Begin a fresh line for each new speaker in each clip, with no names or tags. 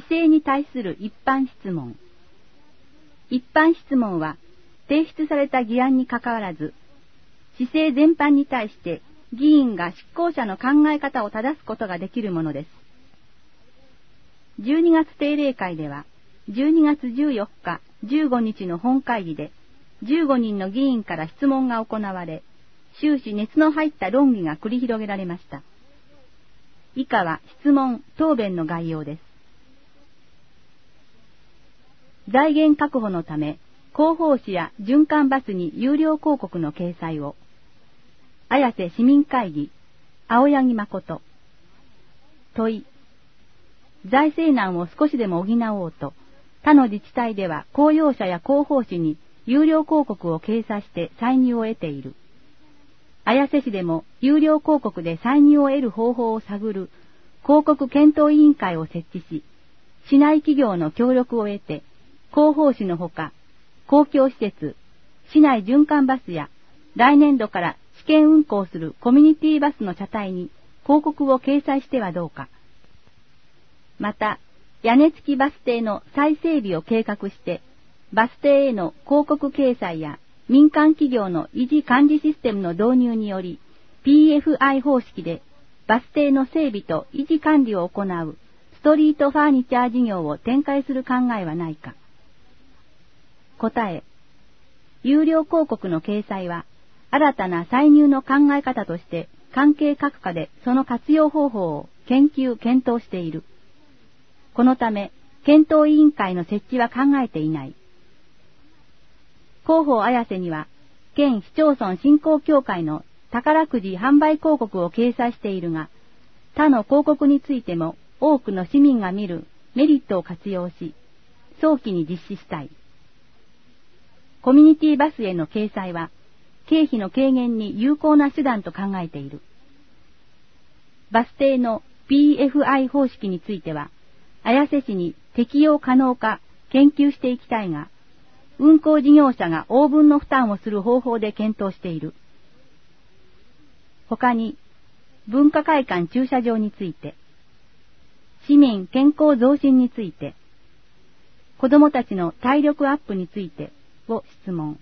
政に対する一般質問。一般質問は、提出された議案にかかわらず、市政全般に対して議員が執行者の考え方を正すことができるものです。12月定例会では、12月14日、15日の本会議で、15人の議員から質問が行われ、終始熱の入った論議が繰り広げられました。以下は質問・答弁の概要です。財源確保のため、広報誌や循環バスに有料広告の掲載を。綾瀬市民会議、青柳誠。問い。財政難を少しでも補おうと、他の自治体では公用車や広報誌に有料広告を掲載して歳入を得ている。綾瀬市でも有料広告で歳入を得る方法を探る広告検討委員会を設置し、市内企業の協力を得て、広報誌のほか、公共施設、市内循環バスや来年度から試験運行するコミュニティバスの車体に広告を掲載してはどうか。また、屋根付きバス停の再整備を計画して、バス停への広告掲載や民間企業の維持管理システムの導入により、PFI 方式でバス停の整備と維持管理を行うストリートファーニチャー事業を展開する考えはないか。答え。有料広告の掲載は、新たな歳入の考え方として関係各課でその活用方法を検討している。このため、検討委員会の設置は考えていない。広報綾瀬には、県市町村振興協会の宝くじ販売広告を掲載しているが、他の広告についても多くの市民が見るメリットを活用し、早期に実施したい。コミュニティバスへの掲載は、経費の軽減に有効な手段と考えている。バス停の PFI 方式については、綾瀬市に適用可能か研究していきたいが、運行事業者が応分の負担をする方法で検討している。他に、文化会館駐車場について、市民健康増進について、子どもたちの体力アップについてを質問。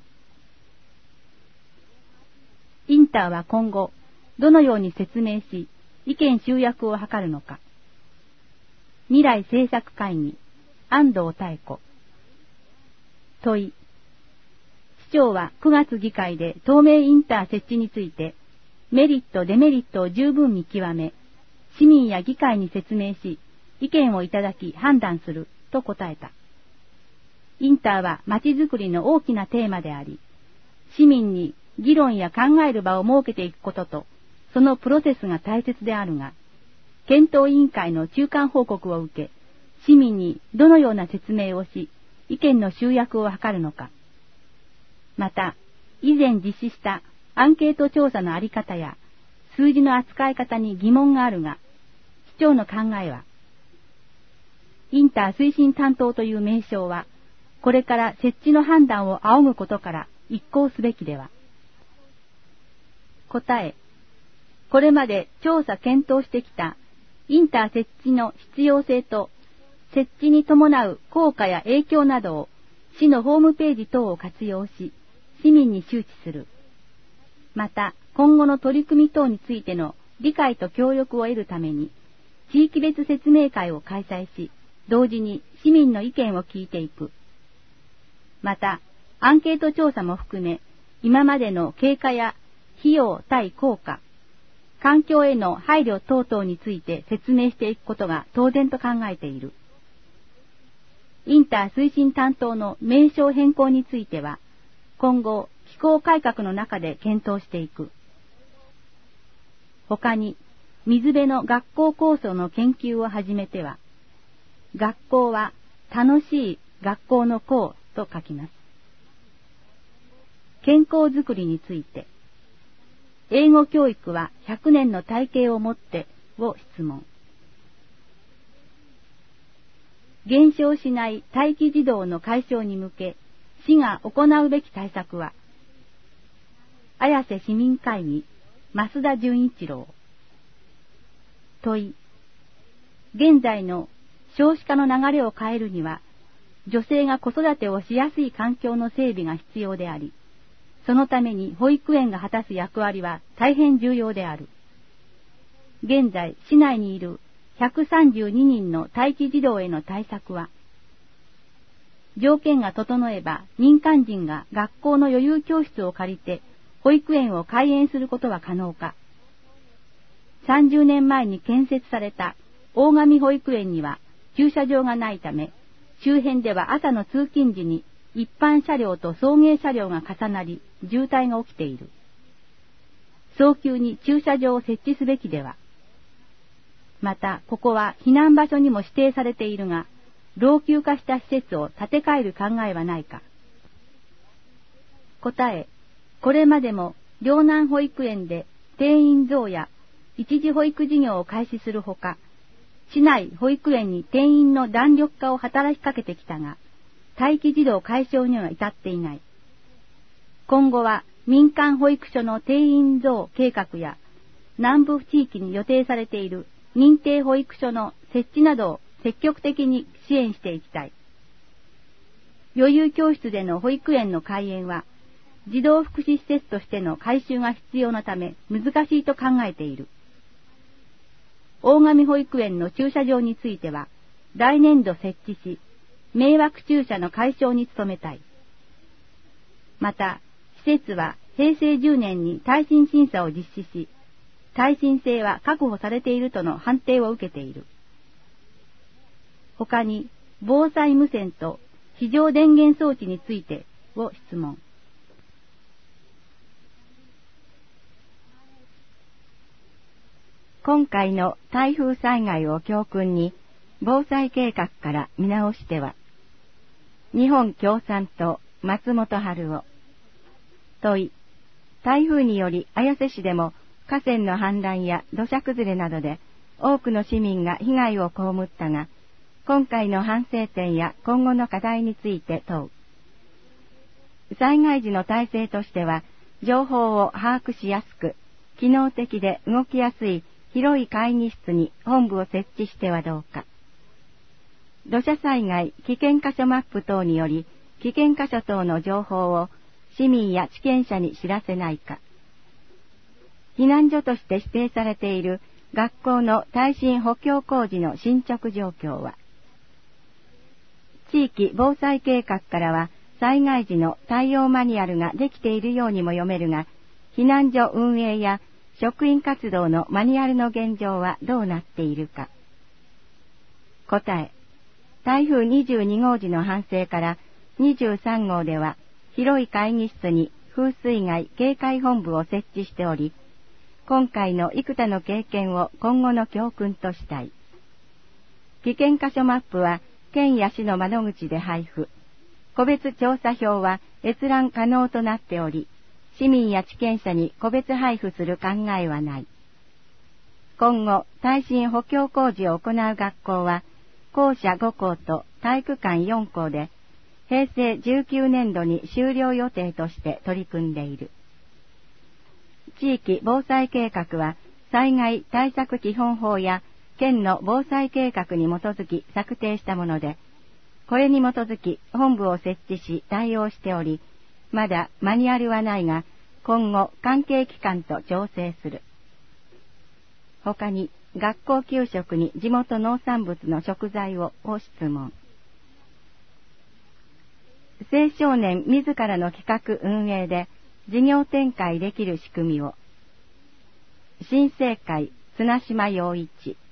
インターは今後、どのように説明し、意見集約を図るのか。未来政策会議、安藤妙子。問い。市長は9月議会で透明インター設置について、メリット・デメリットを十分見極め、市民や議会に説明し、意見をいただき判断すると答えた。インターは街づくりの大きなテーマであり、市民に議論や考える場を設けていくことと、そのプロセスが大切であるが、検討委員会の中間報告を受け、市民にどのような説明をし、意見の集約を図るのか。また、以前実施したアンケート調査のあり方や、数字の扱い方に疑問があるが、市長の考えは、インター推進担当という名称は、これから設置の判断を仰ぐことから一行すべきでは。答え。これまで調査検討してきたインター設置の必要性と設置に伴う効果や影響などを市のホームページ等を活用し、市民に周知する。また、今後の取り組み等についての理解と協力を得るために、地域別説明会を開催し、同時に市民の意見を聞いていく。また、アンケート調査も含め、今までの経過や費用対効果、環境への配慮等々について説明していくことが当然と考えている。インター推進担当の名称変更については、今後、機構改革の中で検討していく。他に、水辺の学校構想の研究を始めては、学校は楽しい学校の校と書きます。健康づくりについて、英語教育は100年の体系をもってを質問。減少しない待機児童の解消に向け、市が行うべき対策は、綾瀬市民会議、増田純一郎。問い。現在の少子化の流れを変えるには、女性が子育てをしやすい環境の整備が必要であり、そのために保育園が果たす役割は大変重要である。現在、市内にいる132人の待機児童への対策は、条件が整えば民間人が学校の余裕教室を借りて保育園を開園することは可能か。30年前に建設された大上保育園には駐車場がないため、周辺では朝の通勤時に一般車両と送迎車両が重なり渋滞が起きている。早急に駐車場を設置すべきでは。また、ここは避難場所にも指定されているが、老朽化した施設を建て替える考えはないか。答え、これまでも両南保育園で定員増や一時保育事業を開始するほか、市内保育園に定員の弾力化を働きかけてきたが、待機児童解消には至っていない。今後は民間保育所の定員増計画や、南部地域に予定されている認定保育所の設置などを積極的に支援していきたい。余裕教室での保育園の開園は、児童福祉施設としての改修が必要なため難しいと考えている。大上保育園の駐車場については、来年度設置し、迷惑駐車の解消に努めたい。また、施設は平成10年に耐震審査を実施し、耐震性は確保されているとの判定を受けている。他に、防災無線と非常電源装置についてを質問。
今回の台風災害を教訓に、防災計画から見直しては、日本共産党松本春夫。問い、台風により綾瀬市でも河川の氾濫や土砂崩れなどで多くの市民が被害を被ったが、今回の反省点や今後の課題について問う。災害時の体制としては、情報を把握しやすく、機能的で動きやすい広い会議室に本部を設置してはどうか。土砂災害危険箇所マップ等により、危険箇所等の情報を市民や地権者に知らせないか。避難所として指定されている学校の耐震補強工事の進捗状況は。地域防災計画からは災害時の対応マニュアルができているようにも読めるが、避難所運営や職員活動のマニュアルの現状はどうなっているか。答え、台風22号時の反省から23号では広い会議室に風水害警戒本部を設置しており、今回の幾多の経験を今後の教訓としたい。危険箇所マップは県や市の窓口で配布。個別調査票は閲覧可能となっており、市民や地権者に個別配布する考えはない。今後、耐震補強工事を行う学校は、校舎5校と体育館4校で、平成19年度に終了予定として取り組んでいる。地域防災計画は、災害対策基本法や県の防災計画に基づき策定したもので、これに基づき本部を設置し対応しており、まだマニュアルはないが、今後関係機関と調整する。他に、学校給食に地元農産物の食材を質問。青少年自らの企画運営で事業展開できる仕組みを。新生会綱島陽一。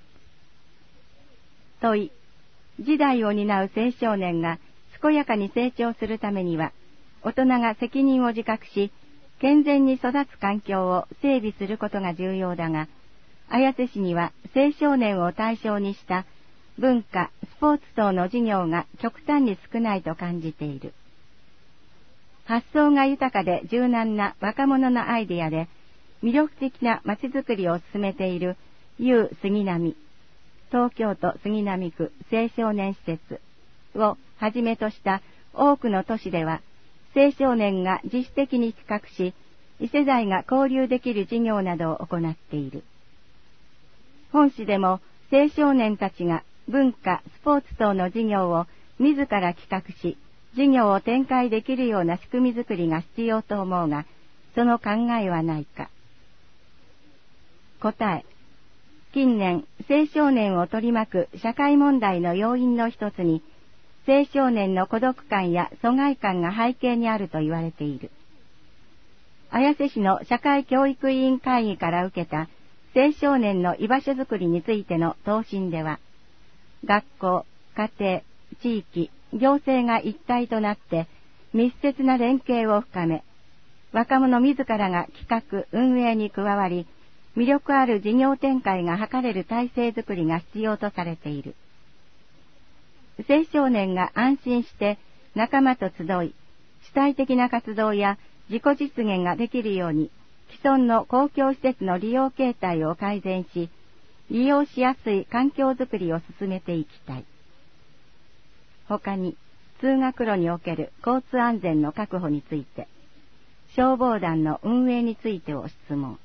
問い、時代を担う青少年が健やかに成長するためには、大人が責任を自覚し、健全に育つ環境を整備することが重要だが、綾瀬市には青少年を対象にした文化、スポーツ等の事業が極端に少ないと感じている。発想が豊かで柔軟な若者のアイデアで魅力的な街づくりを進めている U 杉並、東京都杉並区青少年施設をはじめとした多くの都市では、青少年が自主的に企画し、異世代が交流できる事業などを行っている。本市でも青少年たちが文化、スポーツ等の事業を自ら企画し、事業を展開できるような仕組みづくりが必要と思うが、その考えはないか。答え。近年、青少年を取り巻く社会問題の要因の一つに、青少年の孤独感や疎外感が背景にあると言われている。綾瀬市の社会教育委員会議から受けた青少年の居場所づくりについての答申では、学校、家庭、地域、行政が一体となって密接な連携を深め、若者自らが企画・運営に加わり、魅力ある事業展開が図れる体制づくりが必要とされている。青少年が安心して仲間と集い、主体的な活動や自己実現ができるように、既存の公共施設の利用形態を改善し、利用しやすい環境づくりを進めていきたい。他に、通学路における交通安全の確保について、消防団の運営についてを質問。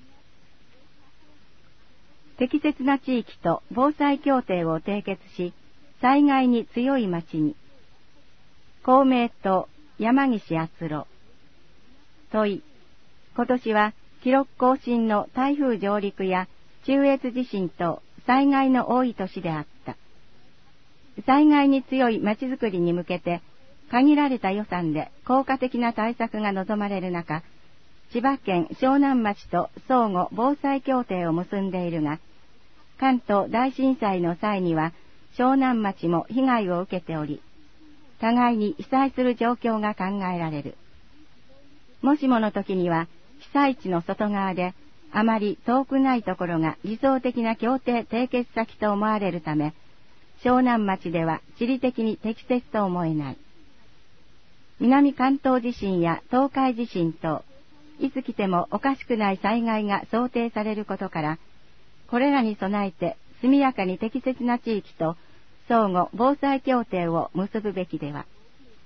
適切な地域と防災協定を締結し、災害に強い町に。公明党山岸敦郎。問い。今年は記録更新の台風上陸や中越地震と災害の多い年であった。災害に強い町づくりに向けて限られた予算で効果的な対策が望まれる中、千葉県湘南町と相互防災協定を結んでいるが、関東大震災の際には湘南町も被害を受けており、互いに被災する状況が考えられる。もしもの時には被災地の外側であまり遠くないところが理想的な協定締結先と思われるため、湘南町では地理的に適切と思えない。南関東地震や東海地震等、いつ来てもおかしくない災害が想定されることから、これらに備えて速やかに適切な地域と相互防災協定を結ぶべきでは。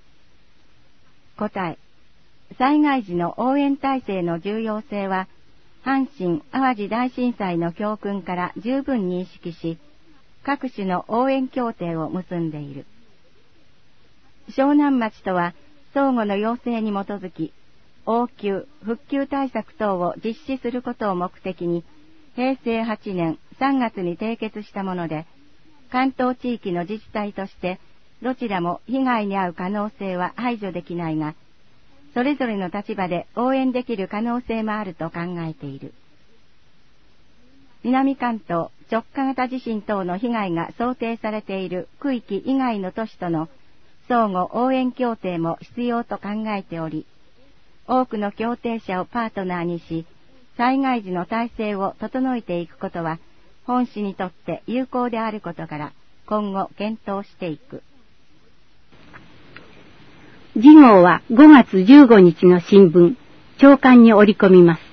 答え。災害時の応援体制の重要性は、阪神・淡路大震災の教訓から十分認識し、各種の応援協定を結んでいる。湘南町とは相互の要請に基づき、応急・復旧対策等を実施することを目的に、平成8年3月に締結したもので、関東地域の自治体として、どちらも被害に遭う可能性は排除できないが、それぞれの立場で応援できる可能性もあると考えている。南関東直下型地震等の被害が想定されている区域以外の都市との相互応援協定も必要と考えており、多くの協定者をパートナーにし、災害時の体制を整えていくことは、本市にとって有効であることから、今後検討していく。
次号は5月15日の新聞、朝刊に織り込みます。